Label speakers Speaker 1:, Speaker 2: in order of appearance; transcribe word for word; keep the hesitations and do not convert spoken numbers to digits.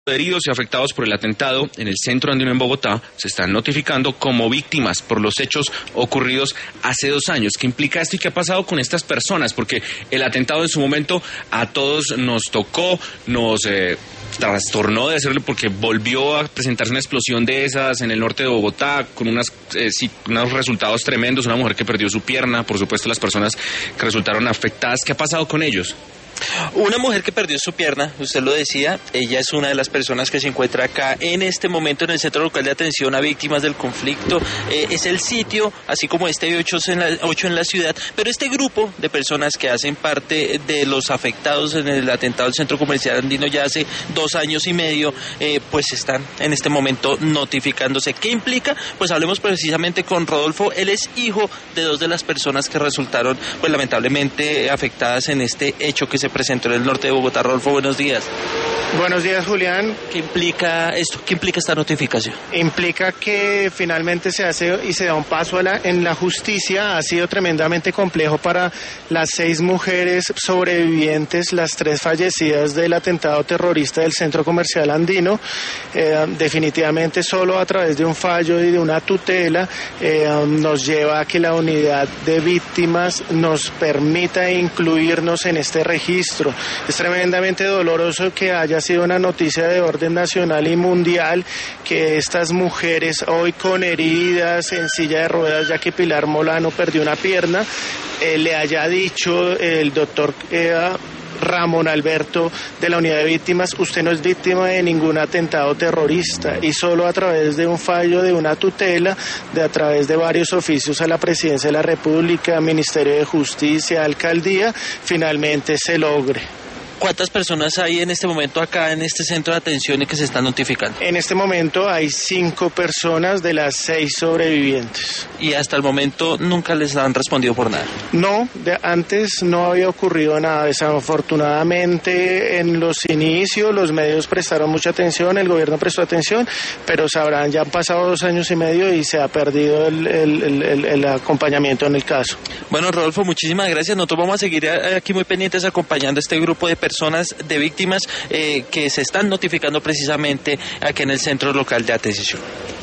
Speaker 1: Heridos y afectados por el atentado en el centro andino en Bogotá se están notificando como víctimas por los hechos ocurridos hace dos años. ¿Qué implica esto y qué ha pasado con estas personas? Porque el atentado en su momento a todos nos tocó, nos eh, trastornó de hacerlo porque volvió a presentarse una explosión de esas en el norte de Bogotá con unas, eh, sí, unos resultados tremendos. Una mujer que perdió su pierna, por supuesto las personas que resultaron afectadas. ¿Qué ha pasado con ellos?
Speaker 2: Una mujer que perdió su pierna, usted lo decía, ella es una de las personas que se encuentra acá en este momento en el Centro Local de Atención a Víctimas del Conflicto. Eh, es el sitio, así como este ocho en, la, ocho en la ciudad, pero este grupo de personas que hacen parte de los afectados en el atentado del Centro Comercial Andino ya hace dos años y medio, eh, pues están en este momento notificándose. ¿Qué implica? Pues hablemos precisamente con Rodolfo. Él es hijo de dos de las personas que resultaron, pues lamentablemente afectadas en este hecho que se presentó en el norte de Bogotá. Rodolfo, buenos días.
Speaker 3: Buenos días, Julián.
Speaker 2: ¿Qué implica esto? ¿Qué implica esta notificación?
Speaker 3: Implica que finalmente se hace y se da un paso a la, en la justicia. Ha sido tremendamente complejo para las seis mujeres sobrevivientes, las tres fallecidas del atentado terrorista del Centro Comercial Andino. Eh, definitivamente solo a través de un fallo y de una tutela eh, nos lleva a que la unidad de víctimas nos permita incluirnos en este registro. Es tremendamente doloroso que haya sido una noticia de orden nacional y mundial que estas mujeres hoy con heridas en silla de ruedas, ya que Pilar Molano perdió una pierna, eh, le haya dicho el doctor eh, Ramón Alberto de la unidad de víctimas: usted no es víctima de ningún atentado terrorista, y solo a través de un fallo de una tutela, de a través de varios oficios a la Presidencia de la República, Ministerio de Justicia, Alcaldía, finalmente se logre.
Speaker 2: ¿Cuántas personas hay en este momento acá en este centro de atención y que se están notificando?
Speaker 3: En este momento hay cinco personas de las seis sobrevivientes.
Speaker 2: ¿Y hasta el momento nunca les han respondido por nada?
Speaker 3: No, de antes no había ocurrido nada. Desafortunadamente en los inicios los medios prestaron mucha atención, el gobierno prestó atención, pero sabrán, ya han pasado dos años y medio y se ha perdido el, el, el, el acompañamiento en el caso.
Speaker 2: Bueno, Rodolfo, muchísimas gracias. Nosotros vamos a seguir aquí muy pendientes acompañando a este grupo de personas personas de víctimas eh, que se están notificando precisamente aquí en el Centro Local de Atención.